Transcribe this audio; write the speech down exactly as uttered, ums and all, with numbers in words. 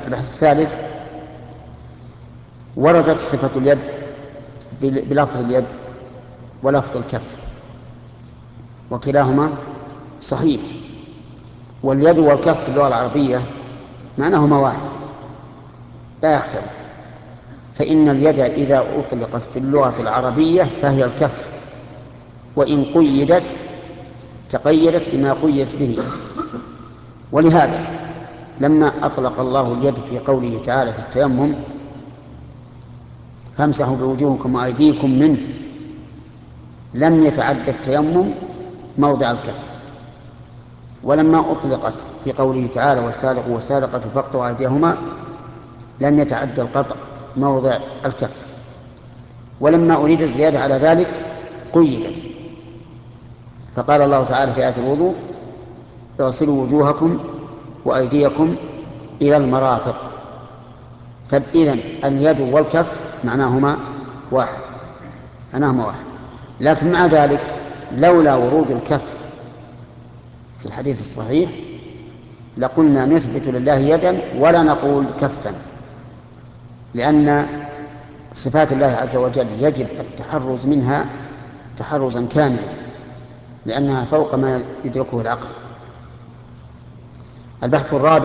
البحث الثالث: وردت صفة اليد بلفظ اليد ولفظ الكف، وكلاهما صحيح، واليد والكف في اللغة العربية معناهما واحد لا يختلف. فإن اليد إذا أطلقت في اللغة العربية فهي الكف، وإن قيدت تقيدت بما قيدت به. ولهذا لما أطلق الله اليد في قوله تعالى في التيمم: فامسحوا بوجوهكم وأيديكم منه، لم يتعد التيمم موضع الكف. ولما أطلقت في قوله تعالى: والسارق والسارقة فاقطعوا أيديهما، لم يتعد القطع موضع الكف. ولما أريد الزيادة على ذلك قيدت، فقال الله تعالى في آية الوضوء: اغسلوا وجوهكم وأيديكم إلى المرافق. فإذن اليد والكف معناهما واحد معناهما واحد لكن مع ذلك لولا ورود الكف في الحديث الصحيح لقلنا نثبت لله يدا ولا نقول كفا، لأن صفات الله عز وجل يجب التحرز منها تحرزا كاملا، لأنها فوق ما يدركه العقل. البحث الرابع: